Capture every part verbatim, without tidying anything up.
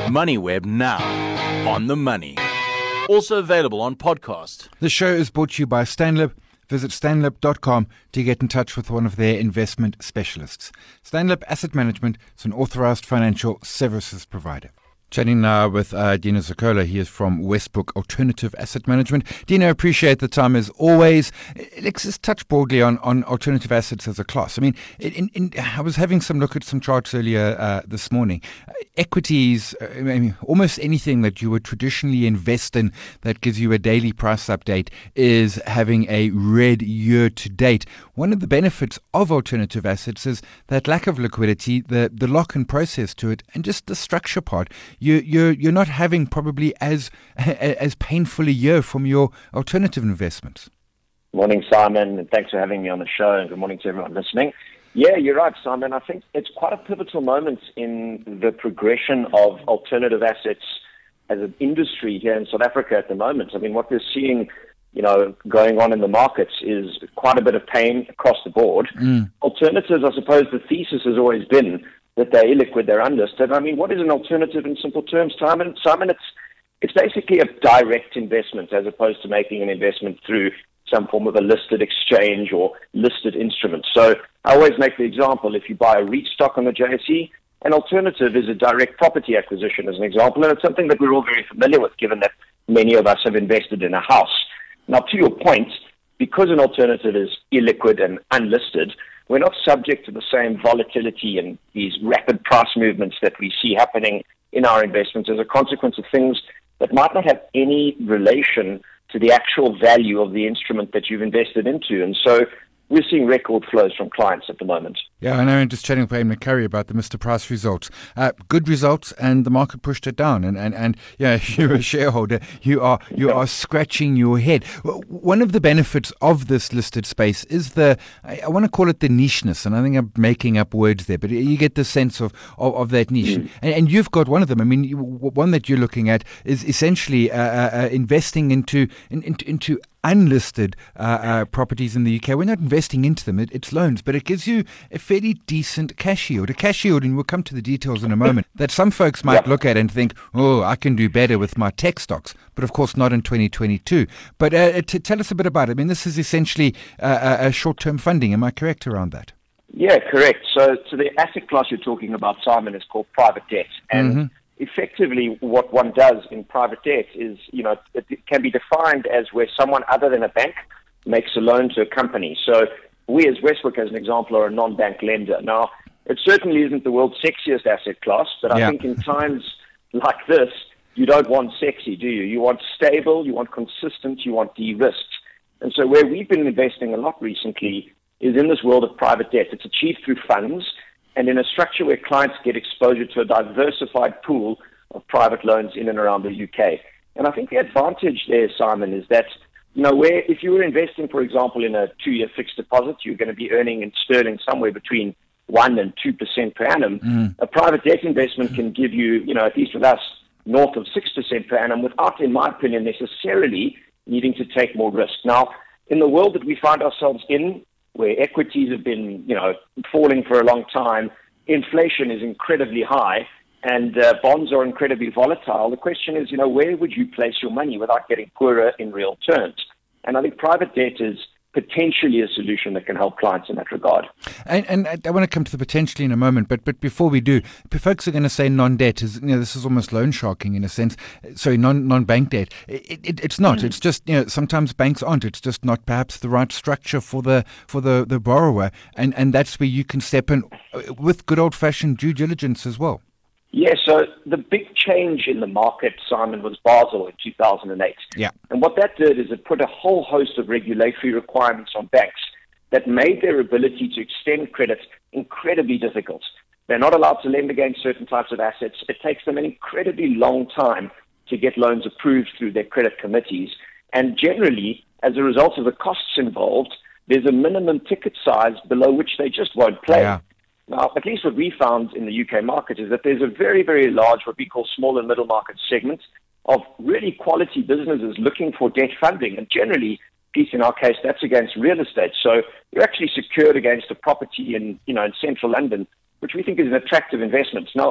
MoneyWeb now, on the money. Also available on podcast. The show is brought to you by Stanlib. Visit stanlib dot com to get in touch with one of their investment specialists. Stanlib Asset Management is an authorized financial services provider. Chatting now with uh, Dino Zakola. He is from Westbrook Alternative Asset Management. Dino, appreciate the time as always. Let's just touch broadly on, on alternative assets as a class. I mean, in, in, I was having some look at some charts earlier uh, this morning. Uh, equities, uh, I mean, almost anything that you would traditionally invest in that gives you a daily price update is having a red year to date. One of the benefits of alternative assets is that lack of liquidity, the, the lock-in process to it, and just the structure part. You, you're you're not having probably as as painful a year from your alternative investments. Morning, Simon, and thanks for having me on the show, and good morning to everyone listening. Yeah, you're right, Simon. I think it's quite a pivotal moment in the progression of alternative assets as an industry here in South Africa at the moment. I mean, what we're seeing, you know, going on in the markets is quite a bit of pain across the board. Mm. Alternatives, I suppose the thesis has always been that they're illiquid, they're unlisted. I mean, what is an alternative in simple terms, Simon? Simon, it's it's basically a direct investment as opposed to making an investment through some form of a listed exchange or listed instrument. So I always make the example, if you buy a REIT stock on the J S E, an alternative is a direct property acquisition as an example, and it's something that we're all very familiar with, given that many of us have invested in a house. Now, to your point, because an alternative is illiquid and unlisted, we're not subject to the same volatility and these rapid price movements that we see happening in our investments as a consequence of things that might not have any relation to the actual value of the instrument that you've invested into. And so we're seeing record flows from clients at the moment. Yeah, I know. I'm just chatting with Wayne McCurry about the Mister Price results. Uh, good results, and the market pushed it down. And and, and yeah, you're a shareholder. You are you are scratching your head. One of the benefits of this listed space is the, I, I want to call it the nicheness, and I think I'm making up words there, but you get the sense of of, of that niche. Mm. And, and you've got one of them. I mean, you, one that you're looking at is essentially uh, uh, investing into in, into, into unlisted uh, uh, properties in the U K. We're not investing into them. It, it's loans, but it gives you a fairly decent cash yield. A cash yield, and we'll come to the details in a moment, that some folks might yeah. look at and think, oh, I can do better with my tech stocks, but of course not in twenty twenty-two. But uh, t- tell us a bit about it. I mean, this is essentially uh, a short-term funding. Am I correct around that? Yeah, correct. So, so the asset class you're talking about, Simon, is called private debt. And mm-hmm. effectively, what one does in private debt is, you know, it can be defined as where someone other than a bank makes a loan to a company. So we as Westbrook, as an example, are a non-bank lender. Now, it certainly isn't the world's sexiest asset class, but I yeah. think in times like this, you don't want sexy, do you? You want stable, you want consistent, you want de-risked. And so where we've been investing a lot recently is in this world of private debt. It's achieved through funds, and in a structure where clients get exposure to a diversified pool of private loans in and around the U K. And I think the advantage there, Simon, is that, you know, where if you were investing, for example, in a two-year fixed deposit, you're going to be earning in sterling somewhere between one and two percent per annum. Mm. A private debt investment can give you, you know, at least with us, north of six percent per annum without, in my opinion, necessarily needing to take more risk. Now, in the world that we find ourselves in, where equities have been, you know, falling for a long time, inflation is incredibly high, and uh, bonds are incredibly volatile. The question is, you know, where would you place your money without getting poorer in real terms? And I think private debt is potentially a solution that can help clients in that regard. And, and I want to come to the potentially in a moment, but but before we do, folks are going to say non-debt is, you know, this is almost loan sharking in a sense. Sorry, non non-bank debt. It, it, it's not. Mm. It's just, you know, sometimes banks aren't. It's just not perhaps the right structure for the for the, the borrower, and and that's where you can step in with good old-fashioned due diligence as well. Yeah, so the big change in the market, Simon, was Basel in two thousand eight. Yeah. And what that did is it put a whole host of regulatory requirements on banks that made their ability to extend credit incredibly difficult. They're not allowed to lend against certain types of assets. It takes them an incredibly long time to get loans approved through their credit committees. And generally, as a result of the costs involved, there's a minimum ticket size below which they just won't play. Yeah. Now, at least what we found in the U K market is that there's a very, very large, what we call small and middle market segment of really quality businesses looking for debt funding. And generally, at least in our case, that's against real estate. So you're actually secured against a property in, you know, in central London, which we think is an attractive investment. Now,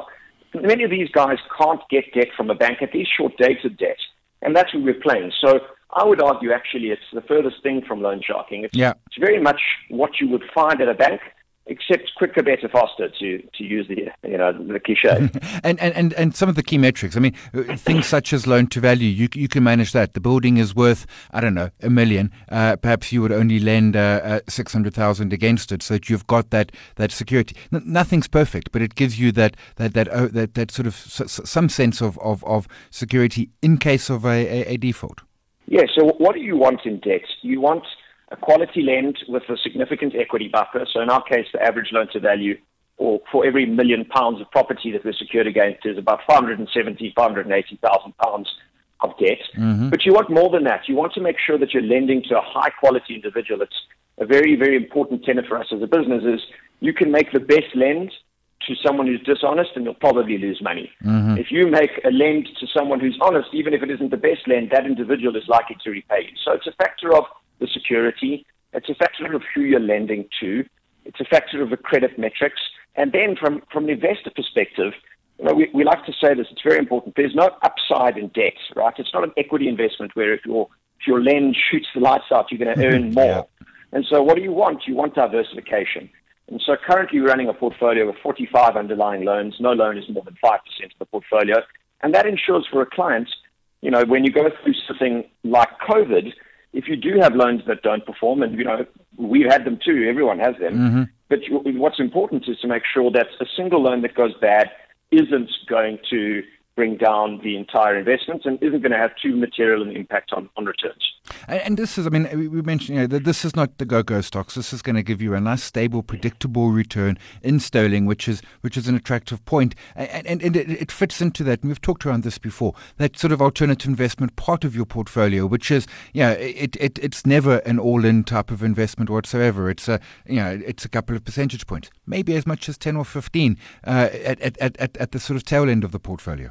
many of these guys can't get debt from a bank, at least short-dated debt, and that's where we're playing. So I would argue, actually, it's the furthest thing from loan sharking. It's, yeah. it's very much what you would find at a bank, except quicker, better, faster, to, to use the you know the cliche. and, and, and, and some of the key metrics. I mean, things such as loan to value, you you can manage that. The building is worth, I don't know, a million. Uh, perhaps you would only lend uh, uh, six hundred thousand against it, so that you've got that that security. N- nothing's perfect, but it gives you that that that uh, that, that sort of s- some sense of, of, of security in case of a, a, a default. Yeah. So what do you want in debt? You want a quality lend with a significant equity buffer. So in our case, the average loan to value, or for every million pounds of property that we're secured against, is about five hundred seventy, five hundred eighty thousand pounds of debt. Mm-hmm. But you want more than that. You want to make sure that you're lending to a high quality individual. It's a very, very important tenet for us as a business is you can make the best lend to someone who's dishonest and you'll probably lose money. Mm-hmm. If you make a lend to someone who's honest, even if it isn't the best lend, that individual is likely to repay you. So it's a factor of the security, it's a factor of who you're lending to, it's a factor of the credit metrics, and then from, from an investor perspective, you know, we, we like to say this, it's very important, there's no upside in debt, right? It's not an equity investment where if your, if your lend shoots the lights out, you're going to earn more. Yeah. And so what do you want? You want diversification. And so currently we're running a portfolio of forty-five underlying loans. No loan is more than five percent of the portfolio. And that ensures for a client, you know, when you go through something like COVID, if you do have loans that don't perform, and, you know, we've had them too, everyone has them, mm-hmm. but what's important is to make sure that a single loan that goes bad isn't going to bring down the entire investment and isn't going to have too material an impact on, on returns. And, and this is, I mean, we mentioned, you know, that this is not the go-go stocks. This is going to give you a nice, stable, predictable return in sterling, which is which is an attractive point. And, and, and it, it fits into that. And we've talked around this before, that sort of alternative investment part of your portfolio, which is, you know, it, it it's never an all-in type of investment whatsoever. It's a, you know, it's a couple of percentage points, maybe as much as ten or fifteen uh, at, at, at, at the sort of tail end of the portfolio.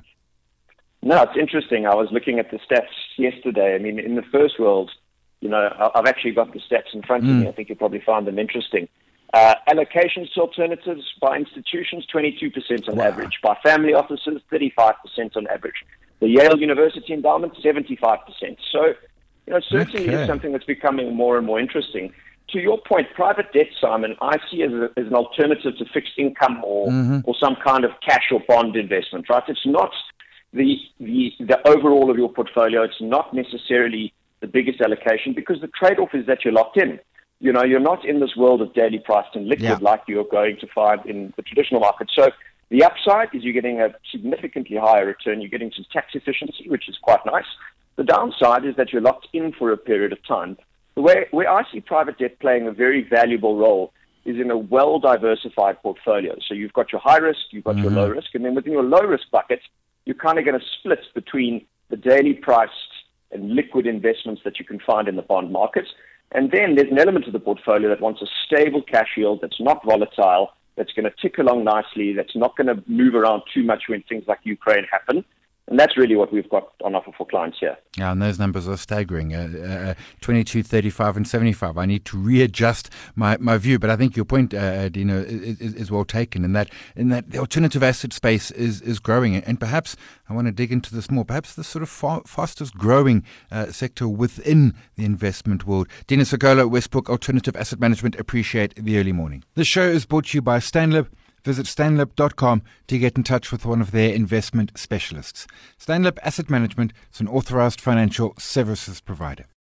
No, it's interesting. I was looking at the stats yesterday. I mean, in the first world, you know, I've actually got the stats in front of mm. me. I think you'll probably find them interesting. Uh, allocations to alternatives by institutions, twenty-two percent on wow. average. By family offices, thirty-five percent on average. The Yale University Endowment, seventy-five percent. So, you know, certainly okay. is something that's becoming more and more interesting. To your point, private debt, Simon, I see as, a, as an alternative to fixed income or, mm-hmm. or some kind of cash or bond investment, right? It's not The, the the overall of your portfolio, it's not necessarily the biggest allocation because the trade-off is that you're locked in. You know, you're not in this world of daily priced and liquid yeah. like you're going to find in the traditional market. So the upside is you're getting a significantly higher return. You're getting some tax efficiency, which is quite nice. The downside is that you're locked in for a period of time. The way where I see private debt playing a very valuable role is in a well-diversified portfolio. So you've got your high risk, you've got mm-hmm. your low risk, and then within your low risk bucket, you're kind of going to split between the daily priced and liquid investments that you can find in the bond market. And then there's an element of the portfolio that wants a stable cash yield that's not volatile, that's going to tick along nicely, that's not going to move around too much when things like Ukraine happen. And that's really what we've got on offer for clients here. Yeah, and those numbers are staggering, uh, uh, twenty-two, thirty-five and seventy-five. I need to readjust my, my view, but I think your point, uh, Dino, is, is well taken in that in that the alternative asset space is, is growing. And perhaps, I want to dig into this more, perhaps the sort of far, fastest growing uh, sector within the investment world. Dino Sokola, Westbrook Alternative Asset Management, appreciate the early morning. The show is brought to you by Stanlib. Visit stanlib dot com to get in touch with one of their investment specialists. Stanlib Asset Management is an authorized financial services provider.